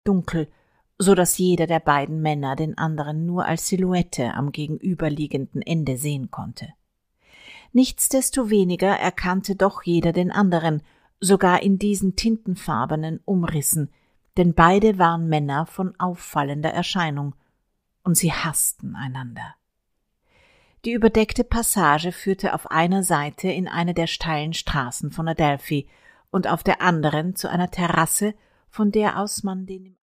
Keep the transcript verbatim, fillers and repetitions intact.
dunkel, so dass jeder der beiden Männer den anderen nur als Silhouette am gegenüberliegenden Ende sehen konnte. Nichtsdestoweniger erkannte doch jeder den anderen, sogar in diesen tintenfarbenen Umrissen, denn beide waren Männer von auffallender Erscheinung, und sie hassten einander. Die überdeckte Passage führte auf einer Seite in eine der steilen Straßen von Adelphi und auf der anderen zu einer Terrasse, von der aus man den